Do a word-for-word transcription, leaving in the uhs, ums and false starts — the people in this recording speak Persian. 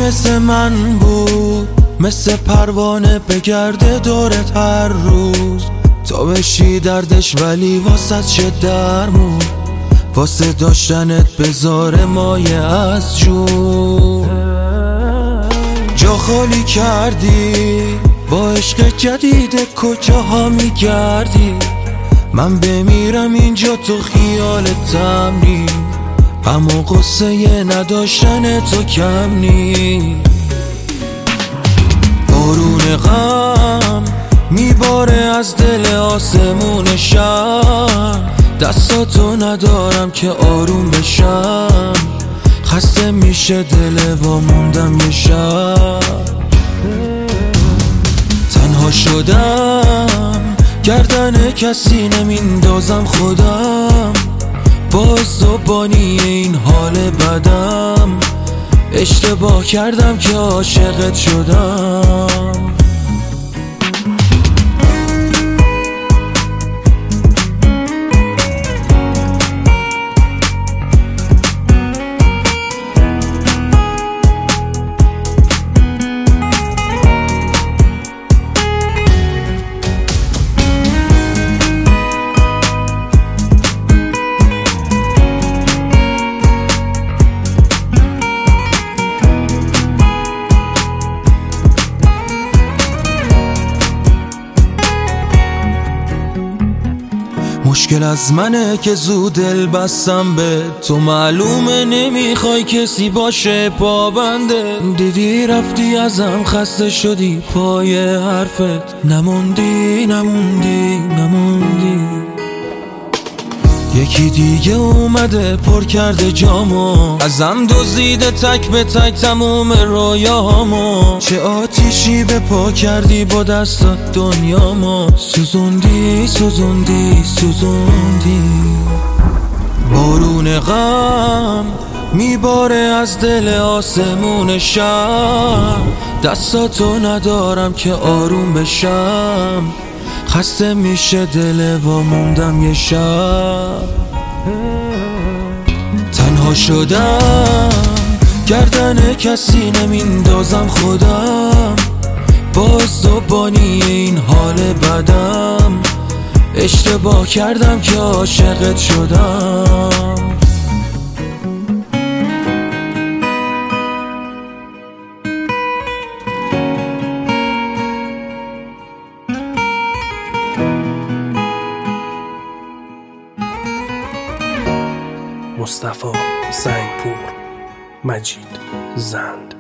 مثل من بود، مثل پروانه بگرده دورت هر روز، تا بشی دردش ولی واسه چه درمون، واسه داشتنت بذاره مایه از جون. جا خالی کردی با عشق جدید، کجاها میگردی؟ من بمیرم اینجا تو خیالتم نی، اما قصه نداشتن تو کم نی. بارون غم میباره از دل آسمون شب، دستاتو ندارم که آروم بشم، خسته میشه دل و موندم یه شب. تنها شدم گردن کسی نمیندازم خودم، باز زبانی این حال بدم، اشتباه کردم که عاشقت شدم. مشکل از منه که زود دل بستم به تو، معلومه نمیخوای کسی باشه پابنده. دیدی رفتی ازم خسته شدی، پای حرفت نموندی نموندی نموندی. یکی دیگه اومده پر کرده جامو، ازم دزدیده تک به تک تموم رویامو. چه آتیشی به پا کردی با دستات دنیامو، سوزوندی سوزوندی سوزوندی. بارون غم میباره از دل آسمون شب، دستاتو ندارم که آروم بشم، خسته میشه دل و موندم یه شب. تنها شدم گردن کسی نمیندازم خودم، باز زبانی این حال بدم، اشتباه کردم که عاشقت شدم. مصطفی زنگپور، مجید زند.